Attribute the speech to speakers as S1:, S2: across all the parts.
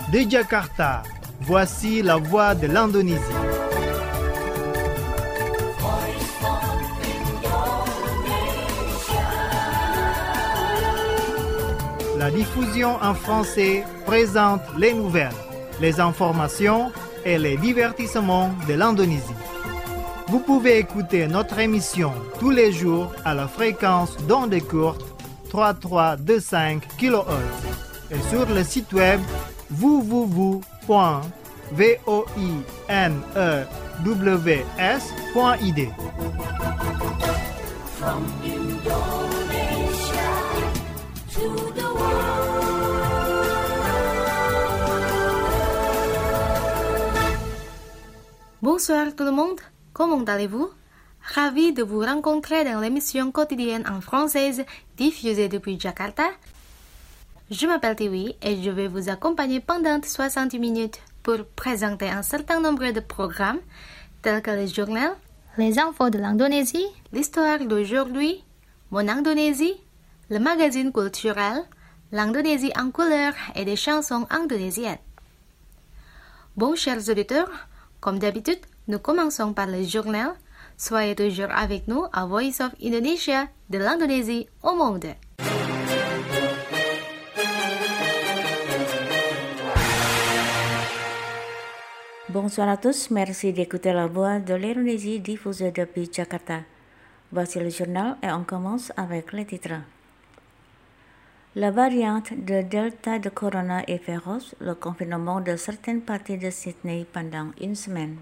S1: De Jakarta, voici la voix de l'Indonésie. La diffusion en français présente les nouvelles, les informations et les divertissements de l'Indonésie. Vous pouvez écouter notre émission tous les jours à la fréquence d'ondes courtes 3325 kHz et sur le site web www.voinews.id.
S2: From Indonesia to the
S3: Bonsoir tout le monde, comment allez-vous? Ravi de vous rencontrer dans l'émission quotidienne en française diffusée depuis Jakarta. Je m'appelle Tiwi et je vais vous accompagner pendant 60 minutes pour présenter un certain nombre de programmes tels que le journal, les infos de l'Indonésie, l'histoire d'aujourd'hui, Mon Indonésie, le magazine culturel, l'Indonésie en couleur et des chansons indonésiennes. Bon, chers auditeurs, comme d'habitude, nous commençons par le journal. Soyez toujours avec nous à Voice of Indonesia de l'Indonésie au monde.
S4: Bonsoir à tous, merci d'écouter la voix de l'Indonésie diffusée depuis Jakarta. Voici le journal et on commence avec les titres. La variante de Delta de Corona est féroce, le confinement de certaines parties de Sydney pendant une semaine.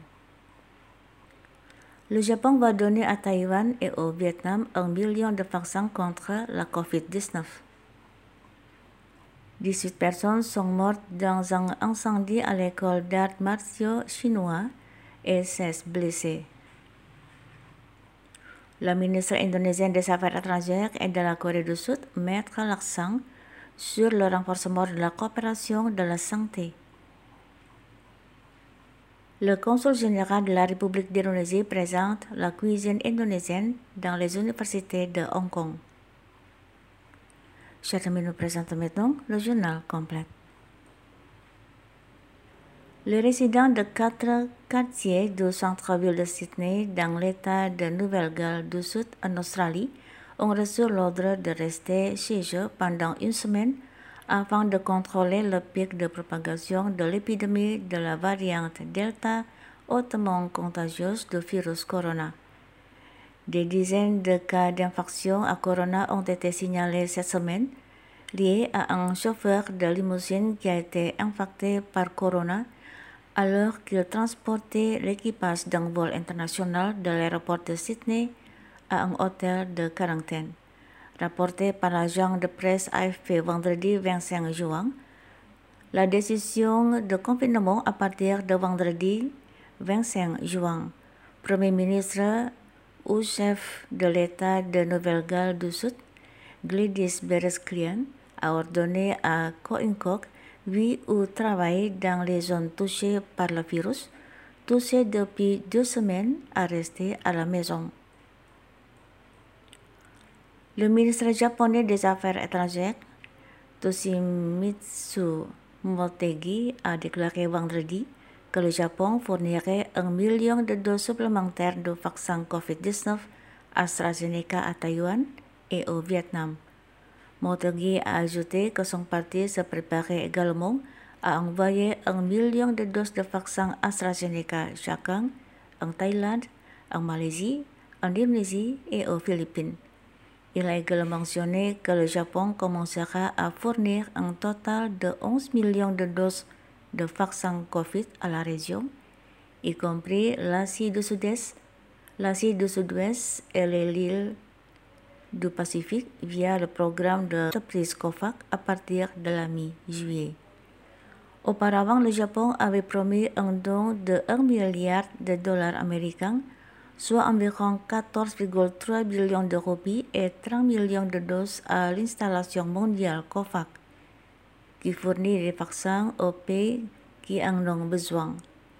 S4: Le Japon va donner à Taïwan et au Vietnam 1 million de vaccins contre la COVID-19. 18 personnes sont mortes dans un incendie à l'école d'arts martiaux chinois et 16 blessés. La ministre indonésienne des Affaires étrangères et de la Corée du Sud mettra l'accent sur le renforcement de la coopération de la santé. Le consul général de la République d'Indonésie présente la cuisine indonésienne dans les universités de Hong Kong. Chers amis, nous présentons maintenant le journal complet. Les résidents de 4 quartiers du centre-ville de Sydney dans l'État de Nouvelle-Galles du Sud en Australie ont reçu l'ordre de rester chez eux pendant une semaine afin de contrôler le pic de propagation de l'épidémie de la variante Delta hautement contagieuse du virus corona. Des dizaines de cas d'infection à corona ont été signalés cette semaine, liés à un chauffeur de limousine qui a été infecté par corona alors qu'il transportait l'équipage d'un vol international de l'aéroport de Sydney à un hôtel de quarantaine. Rapporté par l'agent de presse AFP vendredi 25 juin, la décision de confinement à partir de vendredi 25 juin. Premier ministre ou chef de l'État de Nouvelle-Galles du Sud, Gladys Berejiklian, a ordonné à Quincocq vit ou travaille dans les zones touchées par le virus, touché depuis 2 semaines, à rester à la maison. Le ministre japonais des Affaires étrangères, Toshimitsu Motegi, a déclaré vendredi que le Japon fournirait 1 million de doses supplémentaires de vaccin COVID-19 AstraZeneca à Taïwan et au Vietnam. Motegi a ajouté que son parti se préparait également à envoyer 1 million de doses de vaccin AstraZeneca chacun en Thaïlande, en Malaisie, en Indonésie et aux Philippines. Il a également mentionné que le Japon commencera à fournir un total de 11 millions de doses de vaccins Covid à la région, y compris l'Asie du Sud-Est, l'Asie du Sud-Ouest et les îles du Pacifique via le programme de l'entreprise COVAX à partir de la mi-juillet. Auparavant, le Japon avait promis un don de 1 milliard de dollars américains, soit environ 14,3 billions de roupies et 30 millions de doses à l'installation mondiale COVAX, qui fournit des vaccins aux pays qui en ont besoin.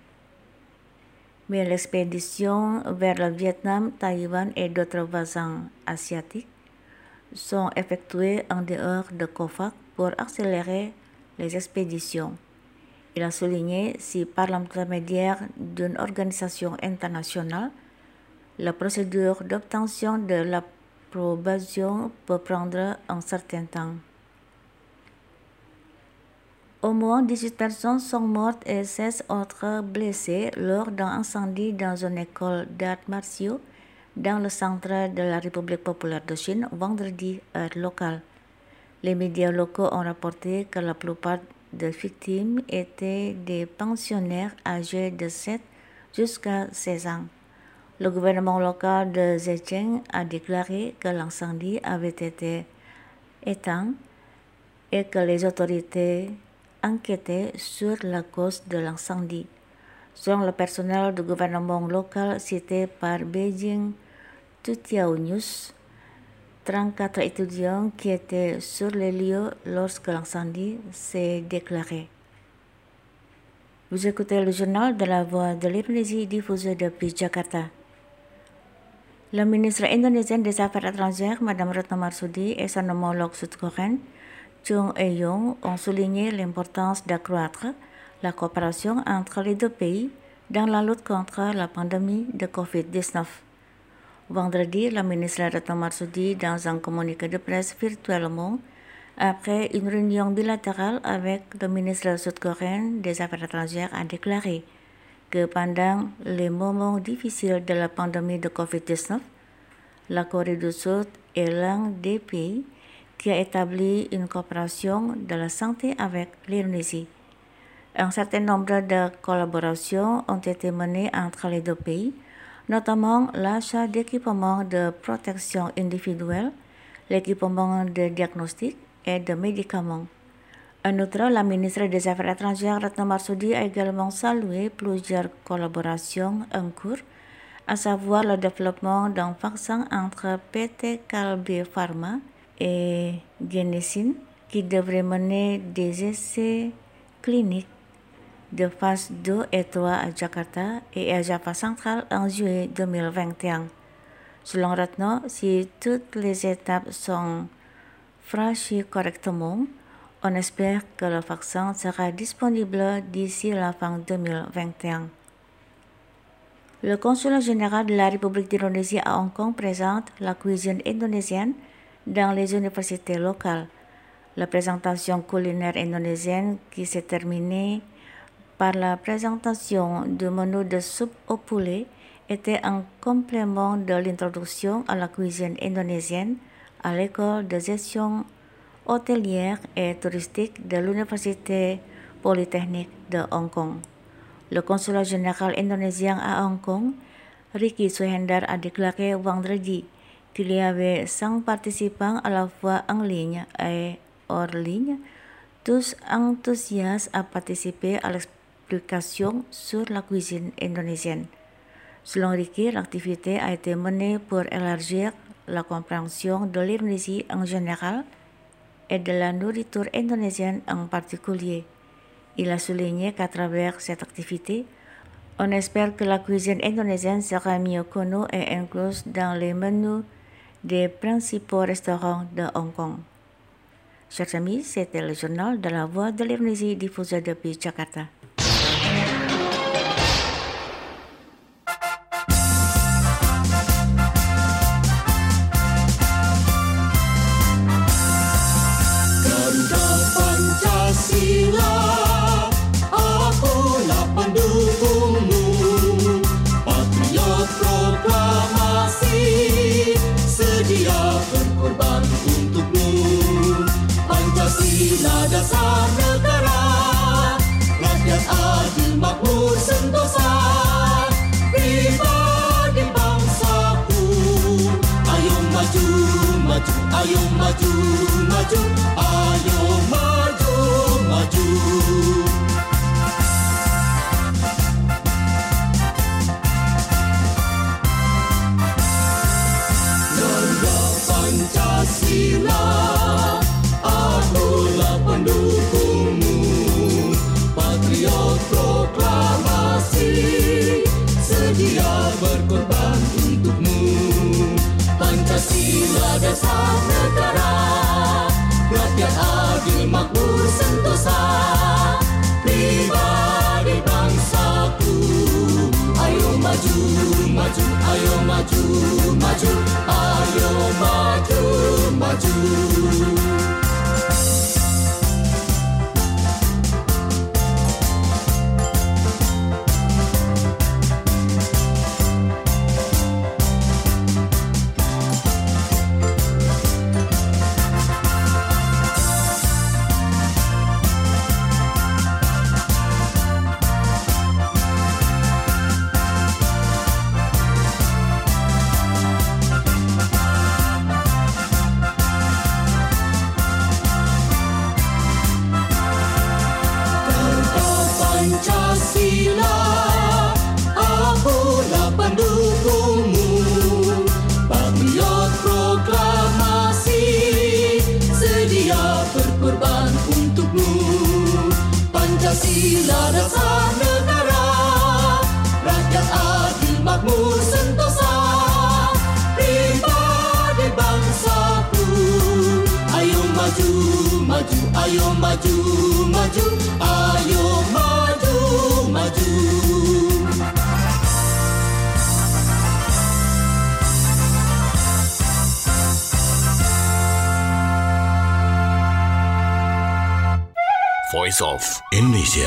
S4: Mais l'expédition vers le Vietnam, Taïwan et d'autres voisins asiatiques sont effectuées en dehors de COVAX pour accélérer les expéditions. Il a souligné si par l'intermédiaire d'une organisation internationale, la procédure d'obtention de l'approbation peut prendre un certain temps. Au moins 18 personnes sont mortes et 16 autres blessées lors d'un incendie dans une école d'arts martiaux dans le centre de la République populaire de Chine vendredi, heure locale. Les médias locaux ont rapporté que la plupart des victimes étaient des pensionnaires âgés de 7 jusqu'à 16 ans. Le gouvernement local de Zhejiang a déclaré que l'incendie avait été éteint et que les autorités enquêtaient sur la cause de l'incendie. Selon le personnel du gouvernement local cité par Beijing Toutiao News, 34 étudiants qui étaient sur les lieux lorsque l'incendie s'est déclaré. Vous écoutez le journal de la Voix de l'Indonésie diffusé depuis Jakarta. La ministre indonésienne des Affaires étrangères, Mme Retno Marsudi, et son homologue sud-coréen, Chung Eui-yong, ont souligné l'importance d'accroître la coopération entre les deux pays dans la lutte contre la pandémie de Covid-19. Vendredi, la ministre Retno Marsudi, dans un communiqué de presse virtuellement, après une réunion bilatérale avec le ministre sud-coréen des Affaires étrangères, a déclaré que pendant les moments difficiles de la pandémie de Covid-19, la Corée du Sud est l'un des pays qui a établi une coopération de la santé avec l'Indonésie. Un certain nombre de collaborations ont été menées entre les deux pays, notamment l'achat d'équipements de protection individuelle, l'équipement de diagnostic et de médicaments. En outre, la ministre des Affaires étrangères, Retno Marsudi, a également salué plusieurs collaborations en cours, à savoir le développement d'un vaccin entre PT Kalbe Pharma et Genesin, qui devrait mener des essais cliniques de phase 2 et 3 à Jakarta et à Java Central en juillet 2021. Selon Retno, si toutes les étapes sont franchies correctement, on espère que le vaccin sera disponible d'ici la fin 2021. Le consulat général de la République d'Indonésie à Hong Kong présente la cuisine indonésienne dans les universités locales. La présentation culinaire indonésienne qui s'est terminée par la présentation du menu de soupe au poulet était un complément de l'introduction à la cuisine indonésienne à l'école de gestion hôtelière et touristique de l'Université Polytechnique de Hong Kong. Le consulat général indonésien à Hong Kong, Ricky Suhendar, a déclaré vendredi qu'il y avait 5 participants à la fois en ligne et hors ligne, tous enthousiastes à participer à l'explication sur la cuisine indonésienne. Selon Ricky, l'activité a été menée pour élargir la compréhension de l'Indonésie en général et de la nourriture indonésienne en particulier. Il a souligné qu'à travers cette activité, on espère que la cuisine indonésienne sera mieux connue et incluse dans les menus des principaux restaurants de Hong Kong. Chers amis, c'était le journal de la Voix de l'Indonésie diffusé depuis Jakarta.
S2: Dasar negara, rakyat adil makmur sentosa, pribadi bangsaku. Ayo maju, maju, ayo maju, maju, ayo maju, maju. Negara Pancasila, akulah pendukungmu, patriot proklamasi, sedia berkorban untukmu. Pancasila dasar negara, rakyat adil makmur sentosa, pribadi bangsaku. Ayo maju, maju, ayo maju, maju, ayo maju, maju. Pancasila, akulah pendukungmu. Patriot proklamasi, sedia berkorban untukmu. Pancasila dasar negara, rakyat adil makmur sentosa. Pribadi bangsaku, ayo maju, maju, ayo maju, maju, ayo maju, maju.
S5: Voice of Indonesia.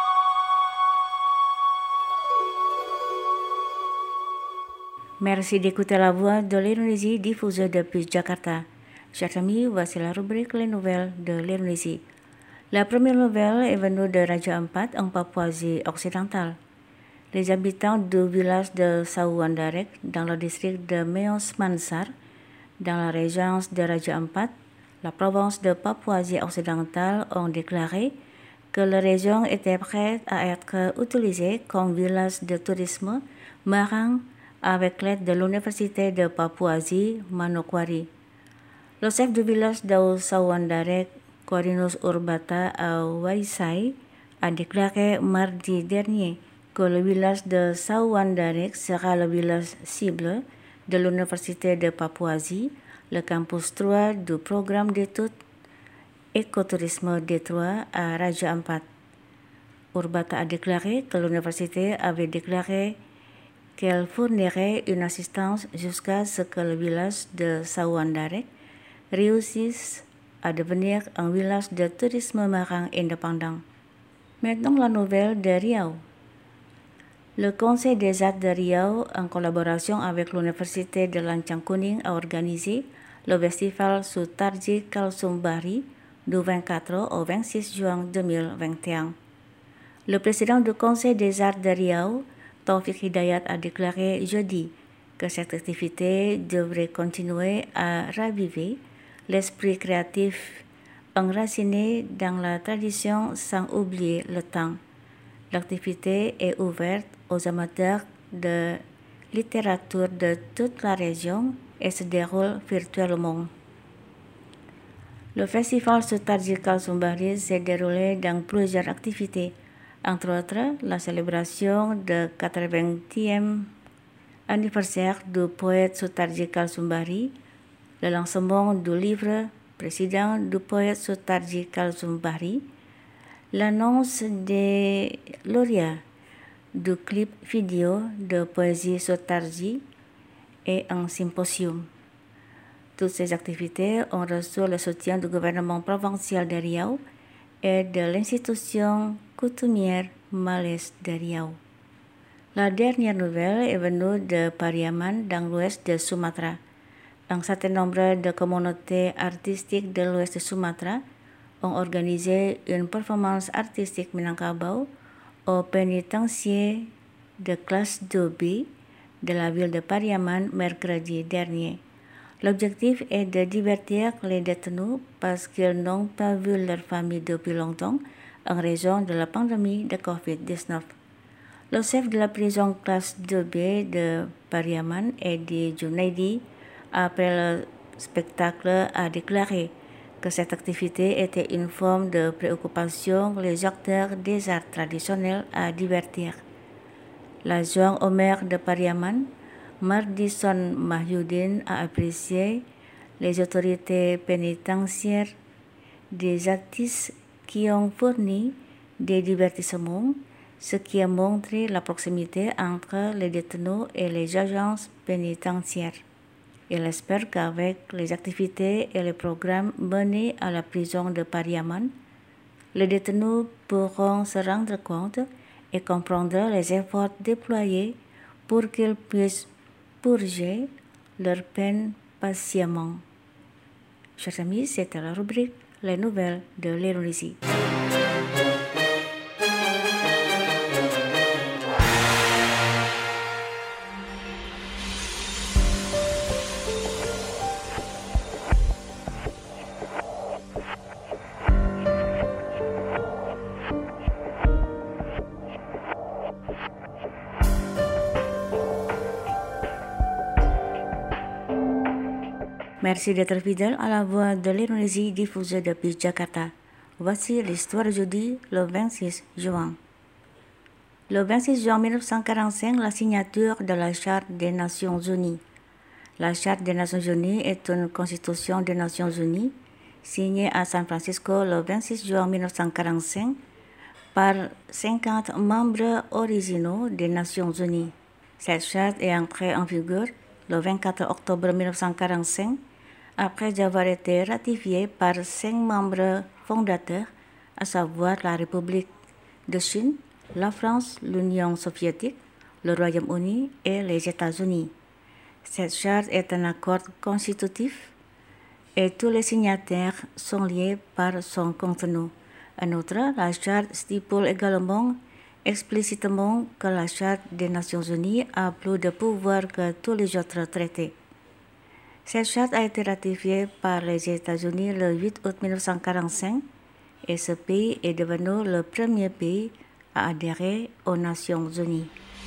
S4: Merci d'écouter la voix de l'Indonésie diffusée depuis Jakarta. Chers amis, voici la rubrique Les Nouvelles de l'Indonésie. La première nouvelle est venue de Raja Ampat en Papouasie occidentale. Les habitants du village de Sawandarek dans le district de Meos Mansar, dans la région de Raja Ampat, la province de Papouasie occidentale, ont déclaré que la région était prête à être utilisée comme village de tourisme marin avec l'aide de l'université de Papouasie, Manokwari. Le chef du village de Sawandarek, Corinus Urbata Waisai, a déclaré mardi dernier que le village de Sawandarek sera le village cible de l'université de Papouasie, le campus 3 du programme d'études écotourisme D3 à Raja Ampat. Urbata a déclaré que l'université avait déclaré qu'elle fournirait une assistance jusqu'à ce que le village de Sawandarek réussisse à devenir un village de tourisme marin indépendant. Maintenant la nouvelle de Riau. Le Conseil des arts de Riau, en collaboration avec l'Université de Lancang Kuning, a organisé le festival Sutarji Kalsumbari du 24 au 26 juin 2021. Le président du Conseil des arts de Riau, Taufik Hidayat, a déclaré jeudi que cette activité devrait continuer à raviver l'esprit créatif enraciné dans la tradition sans oublier le temps. L'activité est ouverte aux amateurs de littérature de toute la région et se déroule virtuellement. Le festival Sutarji Kalsumbari s'est déroulé dans plusieurs activités, entre autres la célébration du 80e anniversaire du poète Sutarji Kalsumbari, le lancement du livre Président du poète Sutarji Kalsumbari, l'annonce des lauréats du clip vidéo de poésie Sutarji et un symposium. Toutes ces activités ont reçu le soutien du gouvernement provincial de Riau et de l'institution coutumière malaise de Riau. La dernière nouvelle est venue de Pariaman dans l'ouest de Sumatra. Un certain nombre de communautés artistiques de l'ouest de Sumatra ont organisé une performance artistique Minangkabau au pénitencier de classe 2B de la ville de Pariaman mercredi dernier. L'objectif est de divertir les détenus parce qu'ils n'ont pas vu leur famille depuis longtemps en raison de la pandémie de Covid-19. Le chef de la prison classe 2B de Pariaman, Edi Junaidi, après le spectacle, a déclaré que cette activité était une forme de préoccupation les acteurs des arts traditionnels à divertir. L'adjoint au maire de Pariaman, Mardison Mahyudin, a apprécié les autorités pénitentiaires des artistes qui ont fourni des divertissements, ce qui a montré la proximité entre les détenus et les agences pénitentiaires. Il espère qu'avec les activités et les programmes menés à la prison de Pariaman, les détenus pourront se rendre compte et comprendre les efforts déployés pour qu'ils puissent purger leur peine patiemment. Chers amis, c'était la rubrique Les nouvelles de l'Indonésie. Merci d'être fidèle à la voix de l'Indonésie diffusée depuis Jakarta. Voici l'histoire d'aujourd'hui, le 26 juin. Le 26 juin 1945, la signature de la Charte des Nations Unies. La Charte des Nations Unies est une constitution des Nations Unies signée à San Francisco le 26 juin 1945 par 50 membres originaux des Nations Unies. Cette charte est entrée en vigueur le 24 octobre 1945 après avoir été ratifiée par 5 membres fondateurs, à savoir la République de Chine, la France, l'Union soviétique, le Royaume-Uni et les États-Unis. Cette charte est un accord constitutif et tous les signataires sont liés par son contenu. En outre, la charte stipule également explicitement que la Charte des Nations Unies a plus de pouvoir que tous les autres traités. Cette charte a été ratifiée par les États-Unis le 8 août 1945 et ce pays est devenu le premier pays à adhérer aux Nations Unies.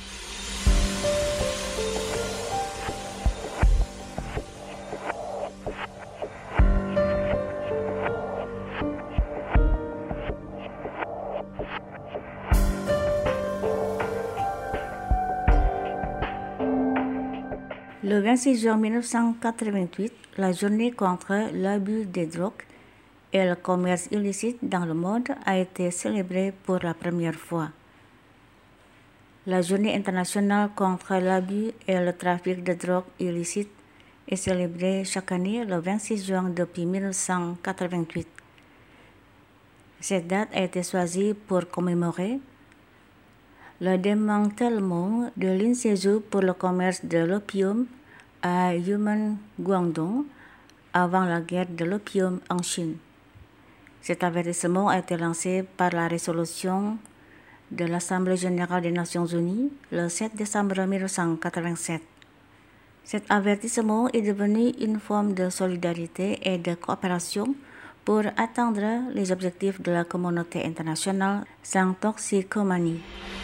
S4: Le 26 juin 1988, la journée contre l'abus des drogues et le commerce illicite dans le monde a été célébrée pour la première fois. La journée internationale contre l'abus et le trafic de drogue illicite est célébrée chaque année le 26 juin depuis 1988. Cette date a été choisie pour commémorer le démantèlement de l'Institut pour le commerce de l'opium à Yumen, Guangdong, avant la guerre de l'opium en Chine. Cet avertissement a été lancé par la résolution de l'Assemblée générale des Nations unies le 7 décembre 1987. Cet avertissement est devenu une forme de solidarité et de coopération pour atteindre les objectifs de la communauté internationale sans toxicomanie.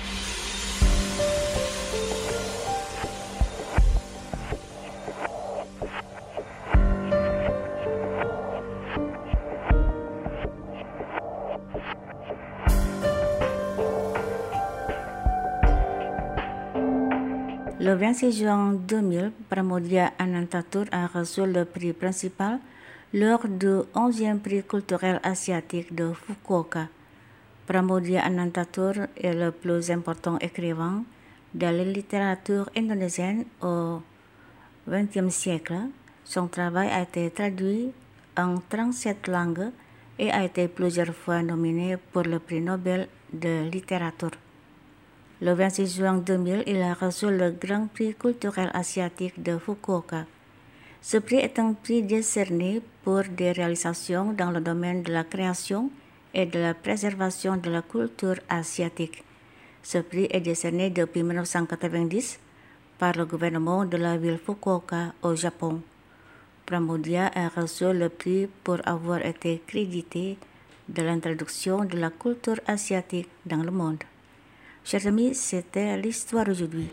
S4: Le 26 juin 2000, Pramoedya Anantatur a reçu le prix principal lors du 11e prix culturel asiatique de Fukuoka. Pramoedya Anantatur est le plus important écrivain de la littérature indonésienne au XXe siècle. Son travail a été traduit en 37 langues et a été plusieurs fois nominé pour le prix Nobel de littérature. Le 26 juin 2000, il a reçu le Grand Prix culturel asiatique de Fukuoka. Ce prix est un prix décerné pour des réalisations dans le domaine de la création et de la préservation de la culture asiatique. Ce prix est décerné depuis 1990 par le gouvernement de la ville Fukuoka au Japon. Pramoedya a reçu le prix pour avoir été crédité de l'introduction de la culture asiatique dans le monde. Chers amis, c'était l'histoire aujourd'hui.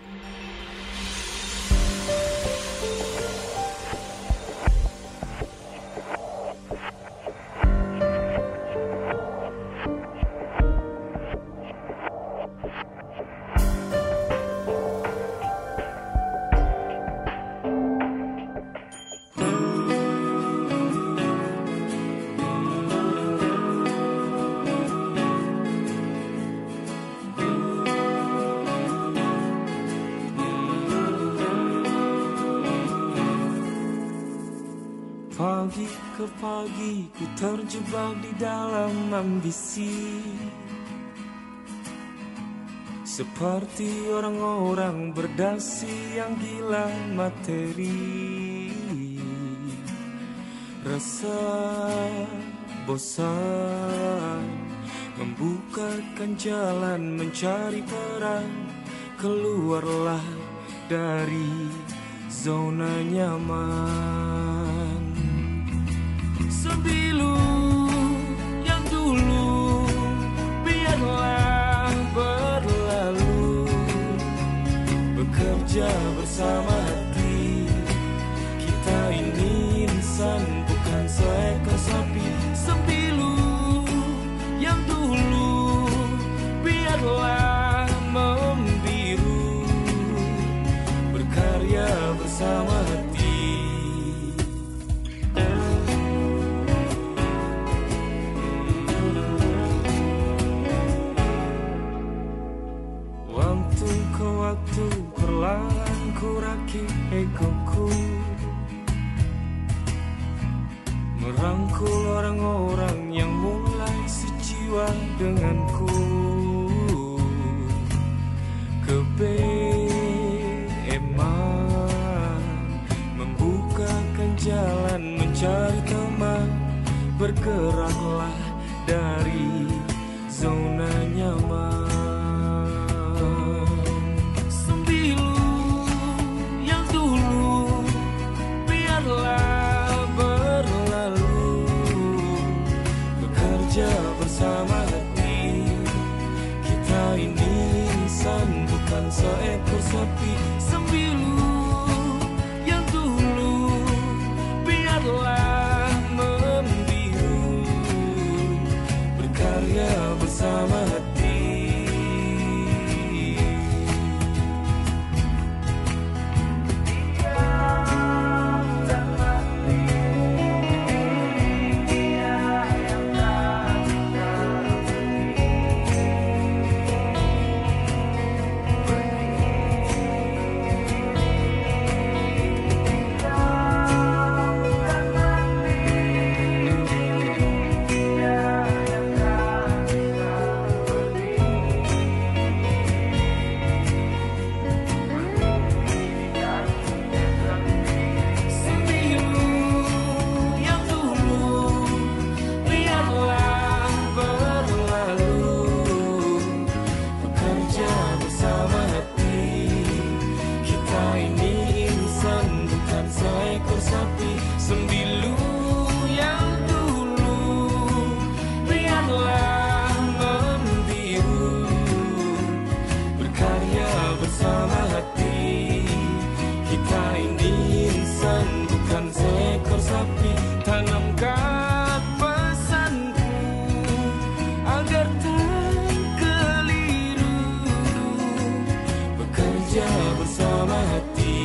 S5: Pagi ke pagi ku terjebak di dalam ambisi, seperti orang-orang berdasi yang gila materi. Rasa bosan membukakan jalan mencari peran. Keluarlah dari zona nyaman. Sembilu yang dulu biarlah berlalu, bekerja bersama hati. Kita ini insan, bukan seekor sapi. Sembilu yang dulu biarlah membiru, berkarya bersama hati. Waktu ke waktu perlahan ku rakit egoku, merangkul orang-orang yang mulai sejiwa denganku. Kebeeman membukakan jalan mencari teman. Bergeraklah dari zona nyaman. Sembilu yang dulu biarlah berlalu, bekerja bersama hati. Kita ini insan, bukan seekor sapi. Sembilu yang dulu biarlah membiru, berkarya bersama hati. Tanamkan pesanku agar tak keliru, bekerja bersama hati.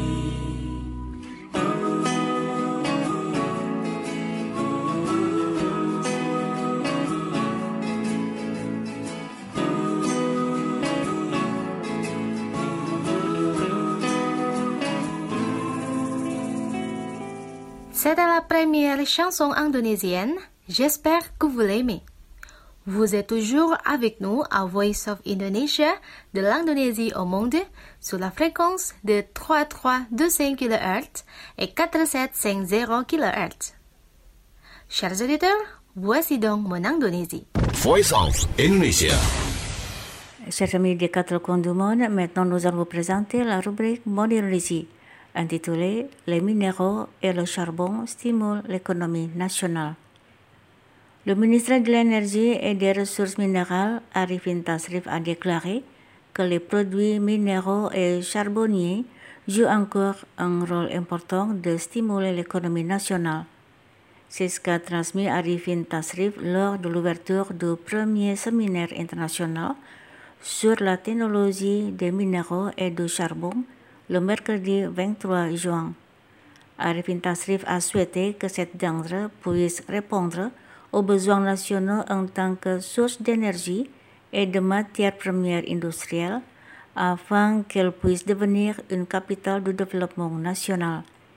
S3: C'était la première chanson indonésienne. J'espère que vous l'aimez. Vous êtes toujours avec nous à Voice of Indonesia de l'Indonésie au monde sur la fréquence de 3325 kHz et 4750 kHz. Chers auditeurs, voici donc mon Indonésie.
S6: Voice of Indonesia.
S4: Chers amis des quatre coins du monde, maintenant nous allons vous présenter la rubrique Mode Indonésie, intitulée Les minéraux et le charbon stimulent l'économie nationale. Le ministre de l'Énergie et des Ressources minérales, Arifin Tasrif, a déclaré que les produits minéraux et charbonniers jouent encore un rôle important de stimuler l'économie nationale. C'est ce qu'a transmis Arifin Tasrif lors de l'ouverture du premier séminaire international sur la technologie des minéraux et du charbon le mercredi 23 juin. Arifin Tasrif a souhaité que cette denrée puisse répondre aux besoins nationaux en tant que source d'énergie et de matières premières industrielles afin qu'elle puisse devenir une capitale du développement national.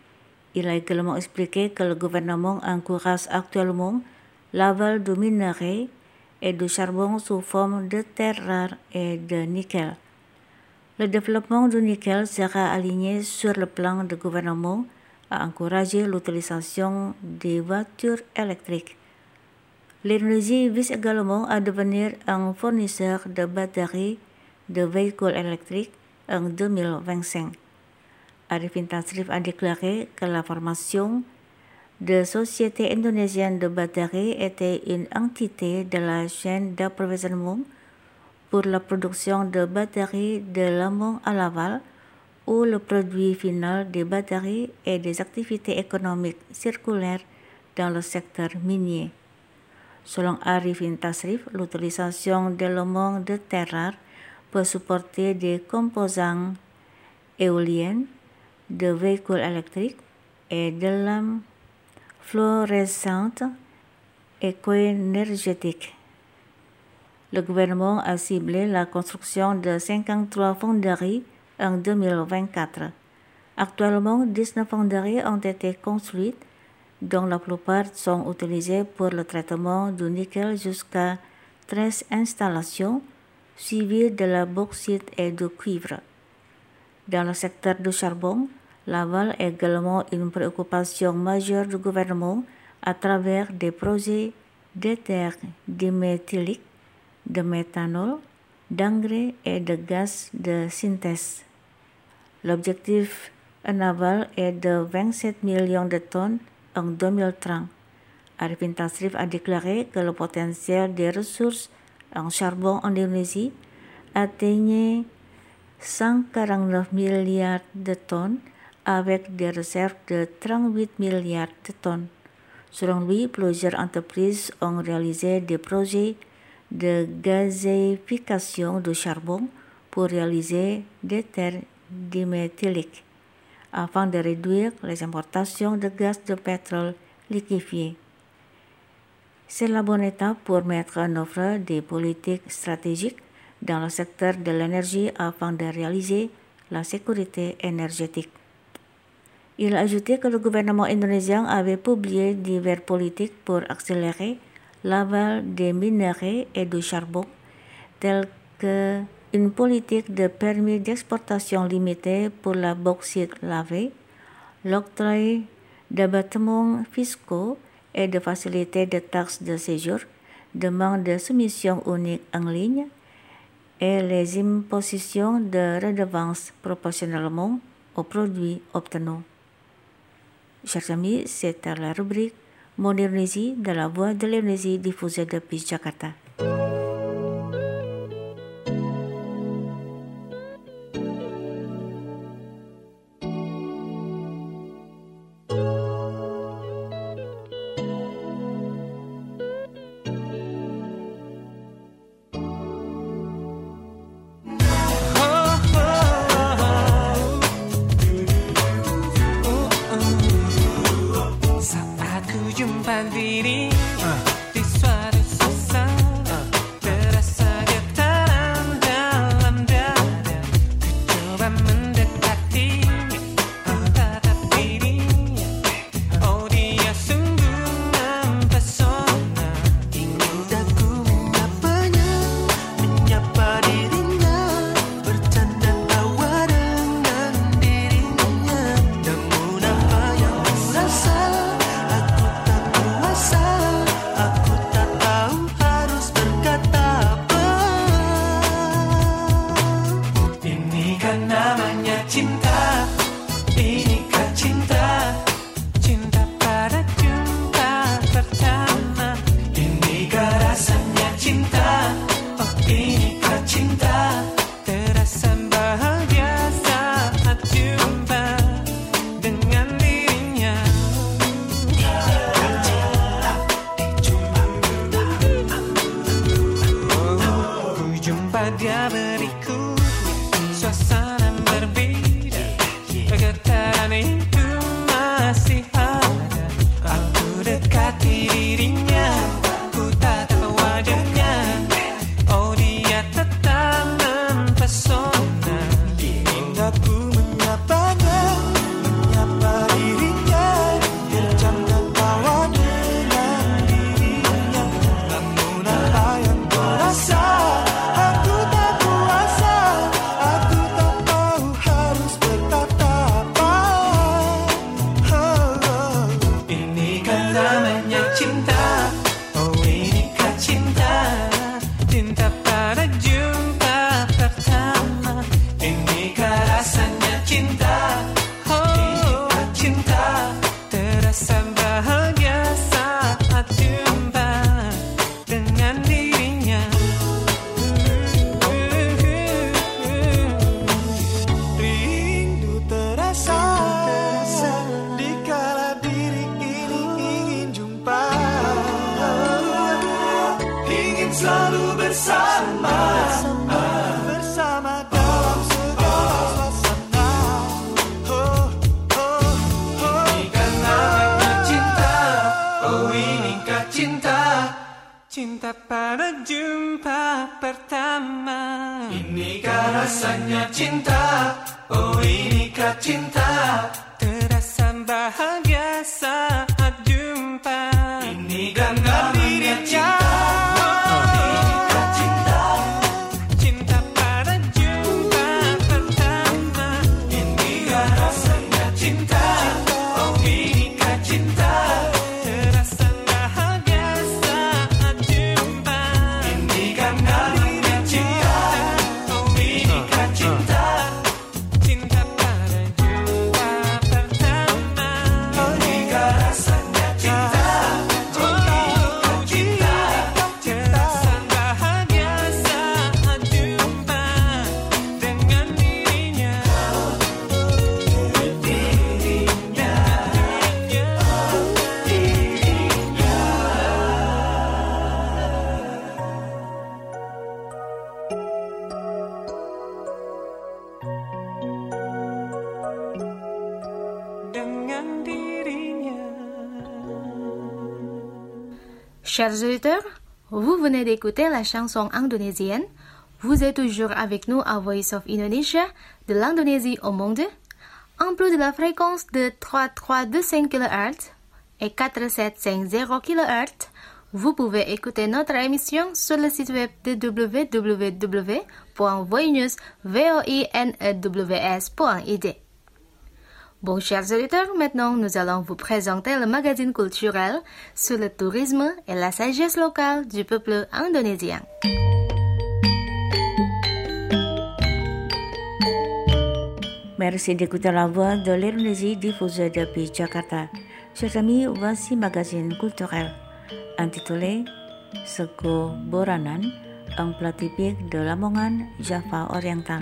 S4: Il a également expliqué que le gouvernement encourage actuellement l'aval de minerais et de charbon sous forme de terres rares et de nickel. Le développement du nickel sera aligné sur le plan du gouvernement à encourager l'utilisation des voitures électriques. L'Indonésie vise également à devenir un fournisseur de batteries de véhicules électriques en 2025. Arifin Tasrif a déclaré que la formation de Société indonésienne de batteries était une entité de la chaîne d'approvisionnement pour la production de batteries de l'amont à l'aval, où le produit final des batteries et des activités économiques circulaires dans le secteur minier. Selon Arifin Tasrif, l'utilisation d'éléments de terre rares peut supporter des composants éoliennes, de véhicules électriques et de lampes fluorescentes éco-énergétiques. Le gouvernement a ciblé la construction de 53 fonderies en 2024. Actuellement, 19 fonderies ont été construites, dont la plupart sont utilisées pour le traitement du nickel jusqu'à 13 installations, suivies de la bauxite et du cuivre. Dans le secteur du charbon, l'aval est également une préoccupation majeure du gouvernement à travers des projets d'éther diméthylique, de méthanol, d'engrais et de gaz de synthèse. L'objectif en aval est de 27 millions de tonnes en 2030. Arifin Tasrif a déclaré que le potentiel des ressources en charbon en Indonésie atteignait 149 milliards de tonnes avec des réserves de 38 milliards de tonnes. Selon lui, plusieurs entreprises ont réalisé des projets de gazéification du charbon pour réaliser des terres diméthyliques afin de réduire les importations de gaz de pétrole liquéfié. C'est la bonne étape pour mettre en œuvre des politiques stratégiques dans le secteur de l'énergie afin de réaliser la sécurité énergétique. Il a ajouté que le gouvernement indonésien avait publié diverses politiques pour accélérer l'aval des minerais et du charbon, telles que une politique de permis d'exportation limitée pour la bauxite lavée, l'octroi d'abattements fiscaux et de facilités de taxes de séjour, demande de soumission unique en ligne et les impositions de redevances proportionnellement aux produits obtenus. Chers amis, c'était la rubrique Mon Indonésie de la Voix de l'Indonésie diffusée depuis Jakarta.
S7: Menyapa dirinya
S5: Cinta pada jumpa pertama.
S2: Inikah rasanya cinta, oh inikah cinta.
S5: Terasa bahagia saat jumpa.
S2: Ini genggamannya cinta.
S3: Chers auditeurs, vous venez d'écouter la chanson indonésienne. Vous êtes toujours avec nous à Voice of Indonesia, de l'Indonésie au monde. En plus de la fréquence de 3325 kHz et 4750 kHz, vous pouvez écouter notre émission sur le site web de www.voinews.id. Bon, chers auditeurs, maintenant nous allons vous présenter le magazine culturel sur le tourisme et la sagesse locale du peuple indonésien.
S4: Merci d'écouter la voix de l'Indonésie diffusée depuis Jakarta. Chers amis, voici magazine culturel intitulé Sego Boranan, un plat typique de Lamongan, Java oriental.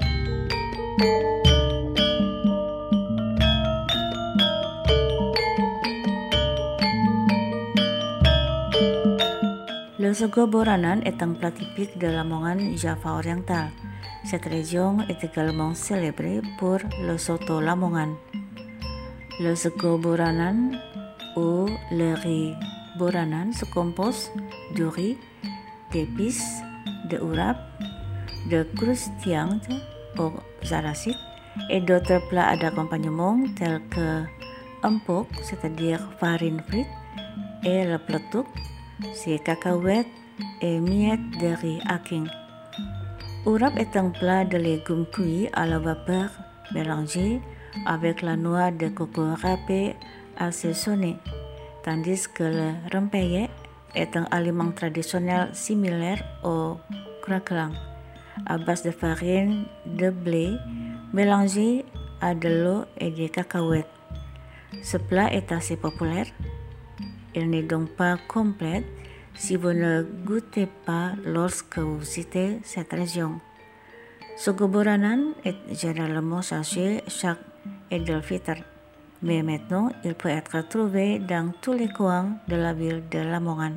S4: Le sego boranan est un plat typique de Lamongan, Java oriental. Cette région est également célébrée pour le soto Lamongan. Le sego boranan ou le riz boranan se compose du riz, d'épices, de urap, de croustillantes aux arachides et d'autres plats d'accompagnement tels que empok, c'est-à-dire farine frite, et le pletuk, c'est cacahuètes et miettes de riz aking. Urap est un plat de légumes cuits à la vapeur mélangé avec la noix de coco râpée assaisonnée, tandis que le rempeyek est un aliment traditionnel similaire au craquelang, à base de farine de blé mélangée à de l'eau et des cacahuètes. Ce plat est assez populaire. Il n'est donc pas complet si vous ne goûtez pas lorsque vous visitez cette région. Sego boranan est généralement cherché chaque Eid al-Fitr, mais maintenant il peut être trouvé dans tous les coins de la ville de Lamongan.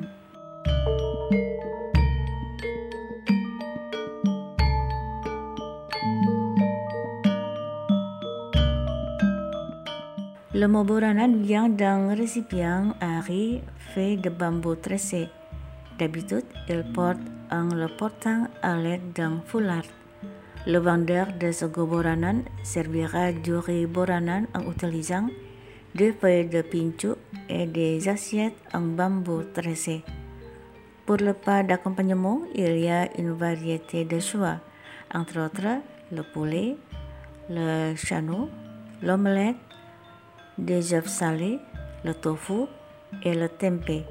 S4: Le mot boranan vient d'un récipient à riz fait de bambou tressé. D'habitude, il porte en le portant à l'aide d'un foulard. Le vendeur de sego boranan servira du riz boranan en utilisant des feuilles de pinchou et des assiettes en bambou tressé. Pour le plat d'accompagnement, il y a une variété de choix, entre autres le poulet, le chano, l'omelette, des œufs salés, le tofu et le tempeh.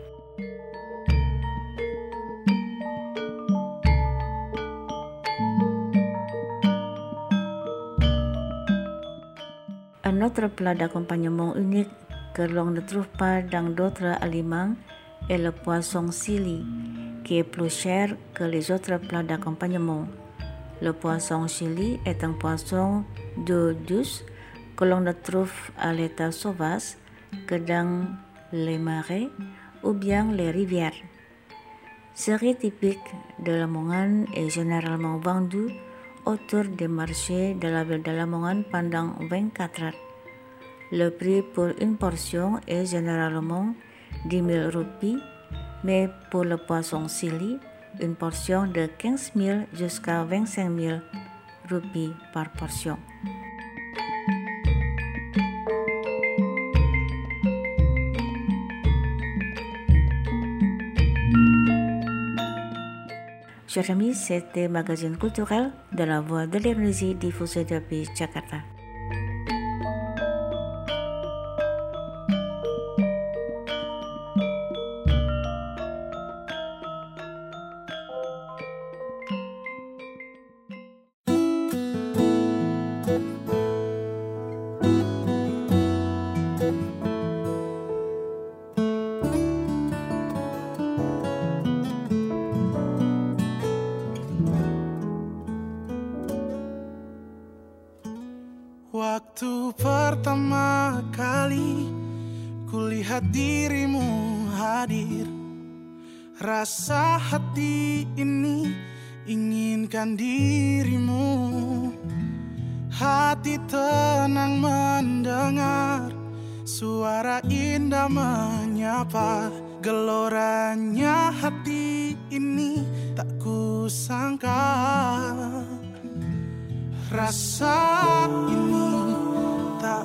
S4: Un autre plat d'accompagnement unique que l'on ne trouve pas dans d'autres aliments est le poisson chili, qui est plus cher que les autres plats d'accompagnement. Le poisson chili est un poisson d'eau douce que l'on ne trouve à l'état sauvage que dans les marais ou bien les rivières. Ce riz typique de Lamongan est généralement vendu autour des marchés de la ville de Lamongan pendant 24 heures. Le prix pour une portion est généralement 10 000 roupies, Mais pour le poisson sili, une portion de 15 000 jusqu'à 25 000 roupies par portion. Chers amis, c'était Magazine culturel de la Voix de l'Indonésie diffusé depuis Jakarta.
S7: Waktu pertama kali kulihat dirimu hadir, rasa hati ini inginkan dirimu. Hati tenang mendengar suara indah menyapa, geloranya hati ini tak kusangka. Rasa ini tak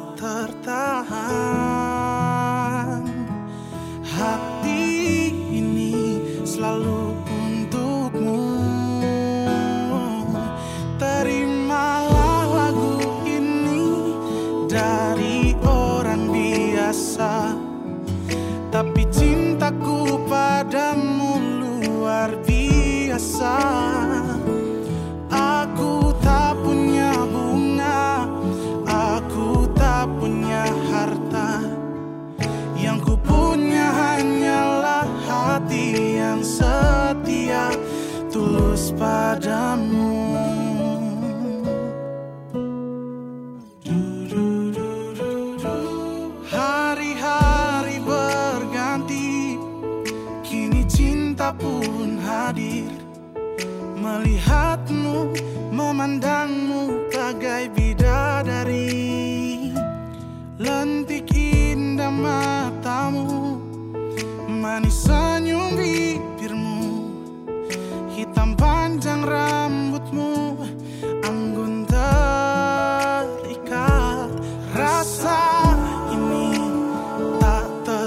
S7: tertahan, hati ini selalu untukmu. Terimalah lagu ini dari orang biasa, tapi cintaku padamu luar biasa. Aku tak punya bunga, aku tak punya harta, yang ku punya hanyalah hati yang setia, tulus padamu. Hari-hari berganti, kini cinta pun hadir. Melihatmu, memandangmu bagai bidadari. Lentik indah matamu, manis senyum bibirmu, hitam panjang rambutmu, anggun terikat. Rasa ini tak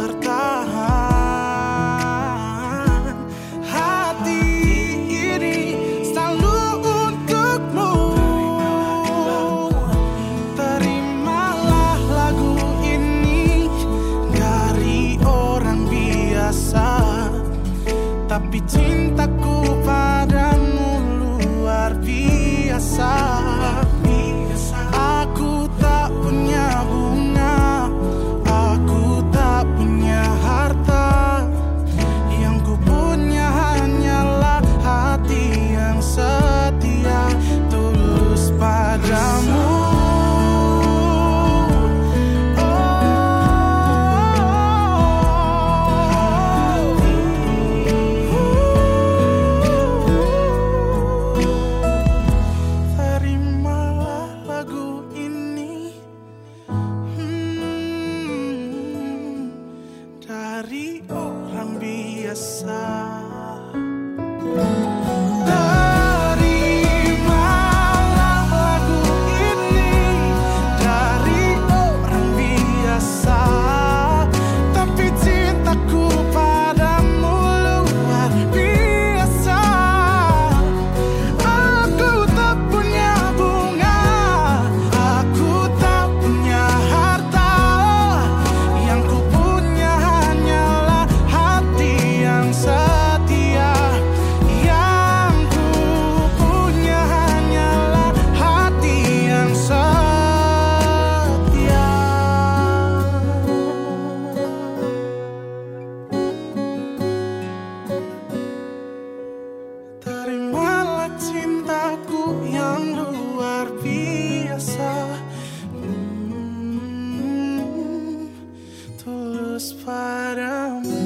S7: tertahan, hati ini selalu untukmu. Terimalah lagu ini dari orang biasa, tapi cintaku padamu luar biasa. Aku tak punya bunga, aku tak punya harta, yang ku punya hanyalah hati yang setia, tulus padamu. Terimalah lagu ini dari orang biasa. Terimalah lagu ini dari orang biasa, tapi cintaku padamu luar biasa. Aku tak punya bunga, aku tak punya harta, yang ku punya hanyalah hati yang setia, yang ku punya hanyalah hati yang setia. Terimalah cintaku yang luar biasa, tulus padamu.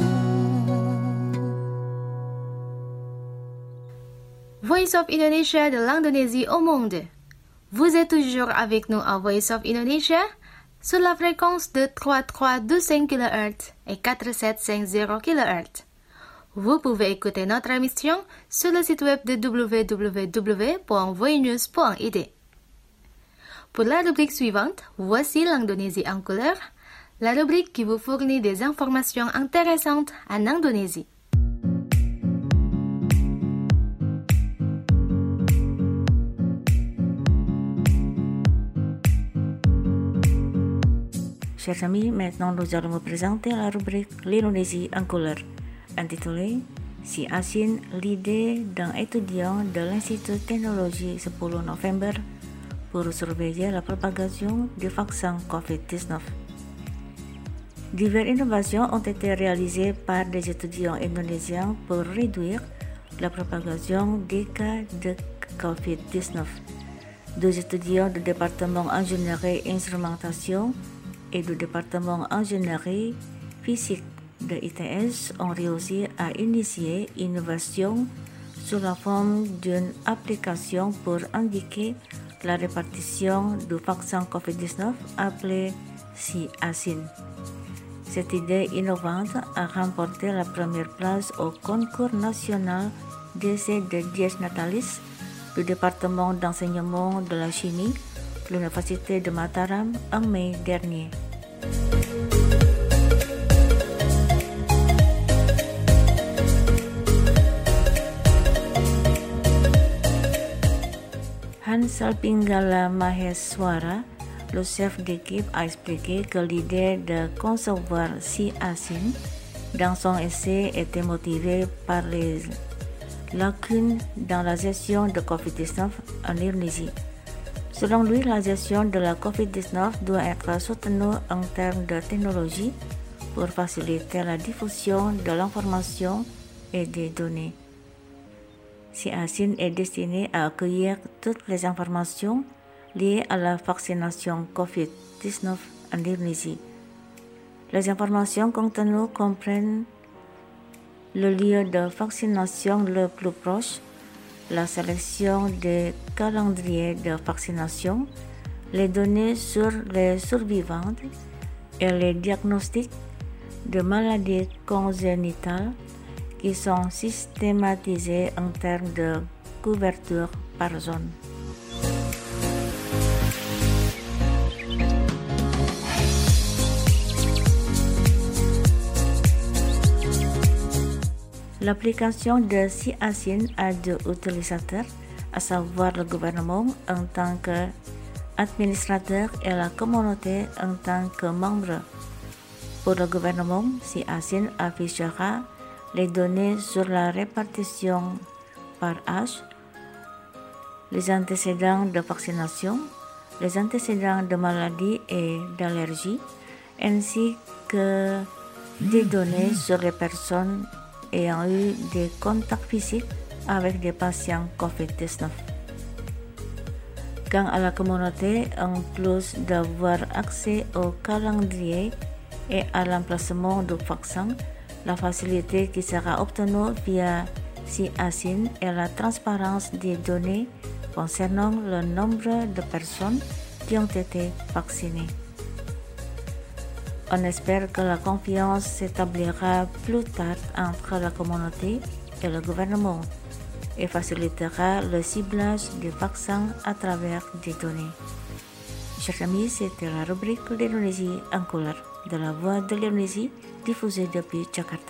S3: Voice of Indonesia de l'Indonésie au monde. Vous êtes toujours avec nous à Voice of Indonesia sur la fréquence de 3325 kHz et 4750 kHz. Vous pouvez écouter notre émission sur le site web de www.voinews.id. Pour la rubrique suivante, voici l'Indonésie en couleur, la rubrique qui vous fournit des informations intéressantes en Indonésie.
S4: Chers amis, maintenant nous allons vous présenter la rubrique l'Indonésie en couleur, intitulée Si Asin, l'idée d'un étudiant de l'Institut Technologie 10 novembre pour surveiller la propagation du vaccin COVID-19. Diverses innovations ont été réalisées par des étudiants indonésiens pour réduire la propagation des cas de COVID-19. 2 étudiants du département ingénierie et instrumentation et du département ingénierie physique de ITS ont réussi à initier une innovation sous la forme d'une application pour indiquer la répartition du vaccin COVID-19 appelé Si Asin. Cette idée innovante a remporté la première place au concours national d'essai de Dies Natalis du département d'enseignement de la chimie de l'Université de Mataram en mai dernier. Hans Salpinggala Maheswara, le chef d'équipe, a expliqué que l'idée de concevoir Si Asin dans son essai était motivée par les lacunes dans la gestion de COVID-19 en Indonésie. Selon lui, la gestion de la COVID-19 doit être soutenue en termes de technologie pour faciliter la diffusion de l'information et des données. Si Asin est destiné à accueillir toutes les informations liées à la vaccination COVID-19 en Indonésie. Les informations contenues comprennent le lieu de vaccination le plus proche, la sélection des calendriers de vaccination, les données sur les survivants et les diagnostics de maladies congénitales qui sont systématisés en termes de couverture par zone. L'application de Si Asin a 2 utilisateurs, à savoir le gouvernement en tant qu'administrateur et la communauté en tant que membre. Pour le gouvernement, Si Asin affichera les données sur la répartition par âge, les antécédents de vaccination, les antécédents de maladies et d'allergies, ainsi que des données sur les personnes ayant eu des contacts physiques avec des patients COVID-19. Quant à la communauté, en plus d'avoir accès au calendrier et à l'emplacement du vaccin, la facilité qui sera obtenue via Si Asin est la transparence des données concernant le nombre de personnes qui ont été vaccinées. On espère que la confiance s'établira plus tard entre la communauté et le gouvernement et facilitera le ciblage des vaccins à travers des données. Chers amis, c'était la rubrique l'Indonésie en couleur de la Voix de l'Indonésie diffusée depuis Jakarta.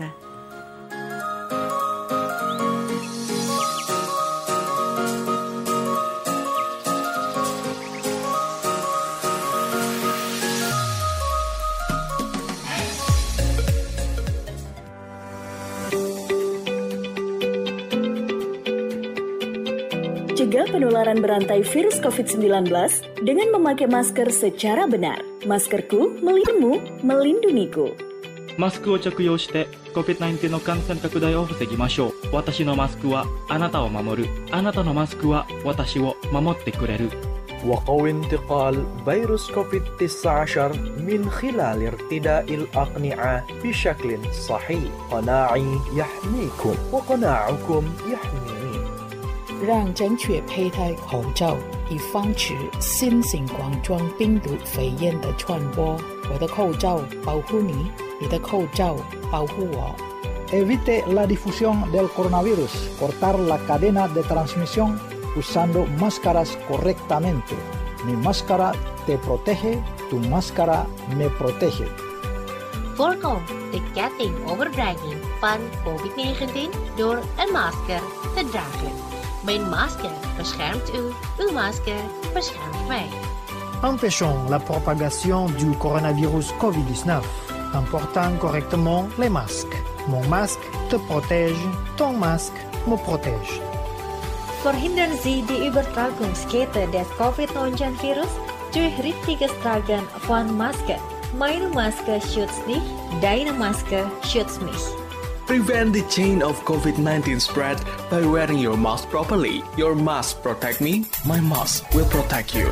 S8: Cegah penularan berantai virus COVID-19 dengan memakai masker secara benar. Maskerku melindungimu, melindungiku.
S9: マスクを着用して COVID-19 の感染拡大を防ぎましょう。私のマスクはあなたを守る。あなたのマスクは私を守ってくれる。
S10: وقوي انتقال فيروس كوفيد-19 من خلال ارتداء الأقنعة بشكل صحيح. قناعي يحميكم وقناعكم يحميني.
S11: 让正确佩戴口罩，以防止新型冠状病毒肺炎的传播。我的口罩保护你，你的口罩保护我。
S12: Evite la difusión del coronavirus. Cortar la cadena de transmisión usando máscaras correctamente. Mi máscara te protege, tu máscara me protege.
S13: Voorkom de ketting overdrijving van COVID-19 door een masker te dragen. Mijn masker beschermt u, uw masker beschermt mij.
S1: Empêchons la propagation du coronavirus COVID-19 en portant correctement les masques. Mon masque te protège, ton masque me protège.
S14: Verhindern Sie die Übertragungskette des Covid-19-Virus durch richtiges Tragen von Maske. Meine Maske schützt dich, deine Maske schützt mich.
S15: Prevent the chain of COVID-19 spread by wearing your mask properly. Your mask protect me, my mask will protect you.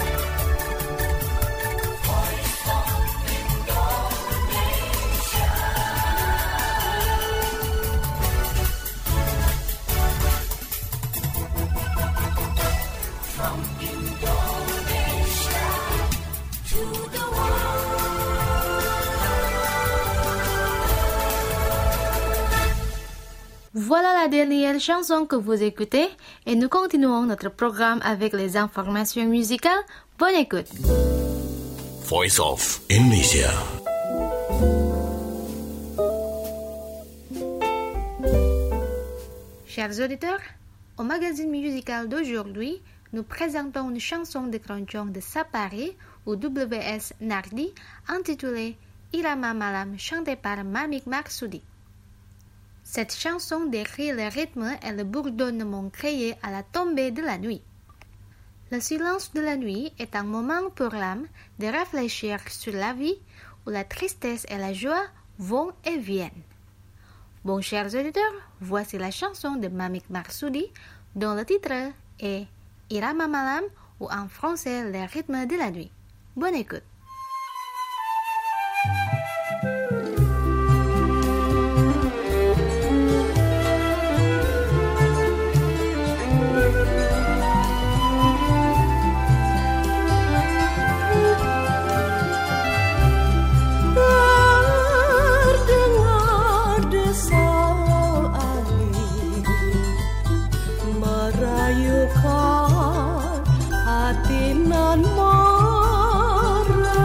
S3: Voilà la dernière chanson que vous écoutez et nous continuons notre programme avec les informations musicales. Bonne écoute.
S6: Voice of Indonesia.
S3: Chers auditeurs, au magazine musical d'aujourd'hui, nous présentons une chanson de Keroncong de Sapari ou WS Nardi intitulée Irama Malam chantée par Mamik Marsudi. Cette chanson décrit le rythme et le bourdonnement créé à la tombée de la nuit. Le silence de la nuit est un moment pour l'âme de réfléchir sur la vie où la tristesse et la joie vont et viennent. Bon, chers auditeurs, voici la chanson de Mamik Marsudi dont le titre est Irama Malam ou en français le rythme de la nuit. Bonne écoute.
S16: Hati nan marah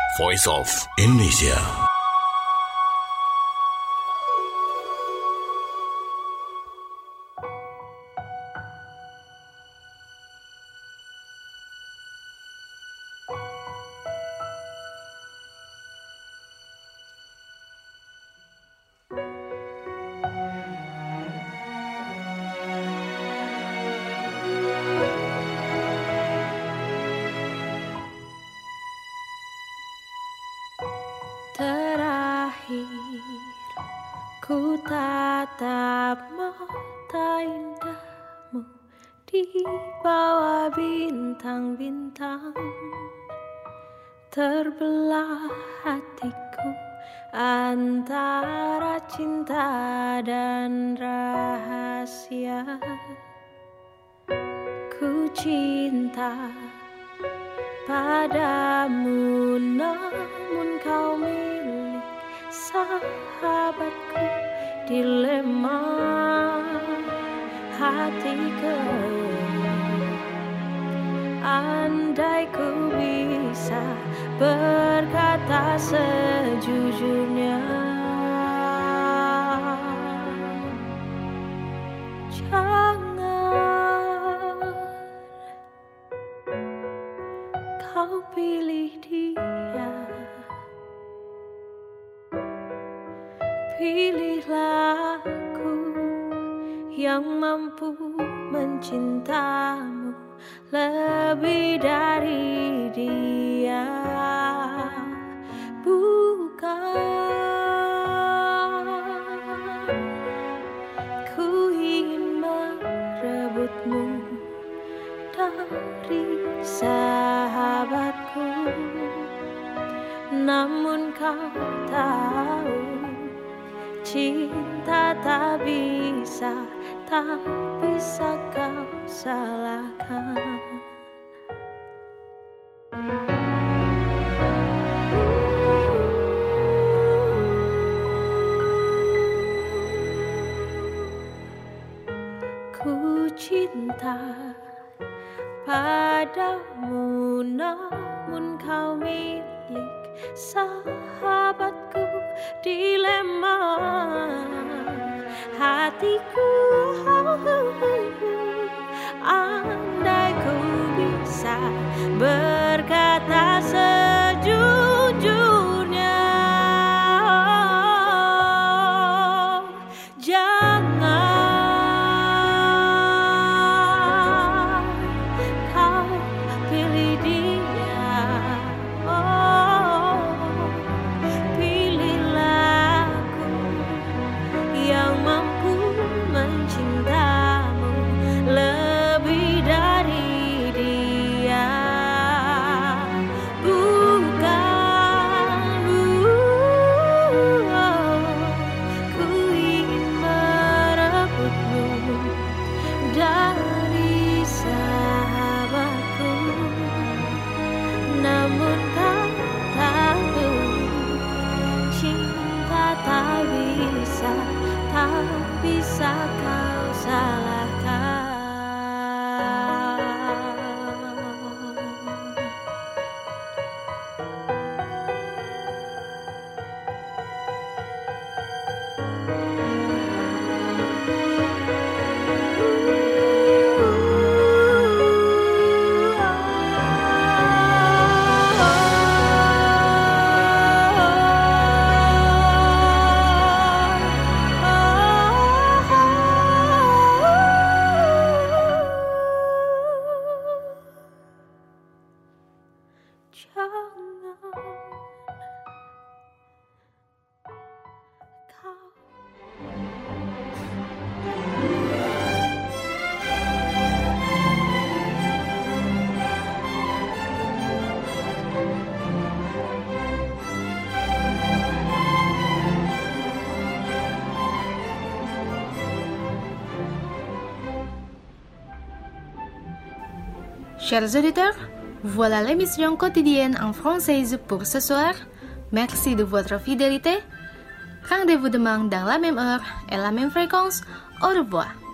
S6: Voice of Indonesia.
S16: Ku tatap mata indahmu di bawah bintang-bintang. Terbelah hatiku antara cinta dan rahasia. Ku cinta padamu, namun kau milik sahabatku. Dilema hatiku, andai ku bisa berkata sejujurnya, jangan kau pilih dia. Pilihlah aku yang mampu mencintamu lebih dari dia. Bukan ku ingin merebutmu dari sahabatku, namun kau tahu cinta tak bisa kau salahkan. Ku cinta padamu, namun kau milik sahabatku. Dilema hatiku, andai ku bisa berkata sejujurnya, jangan kau pilih dia. Mencintamu lebih dari dia. Bukan ku ingin merebutmu dari sahabatku, namun kau tahu cinta tak bisa kau salahkan.
S3: Chers auditeurs, voilà l'émission quotidienne en française pour ce soir. Merci de votre fidélité. Rendez-vous demain dans la même heure et la même fréquence. Au revoir.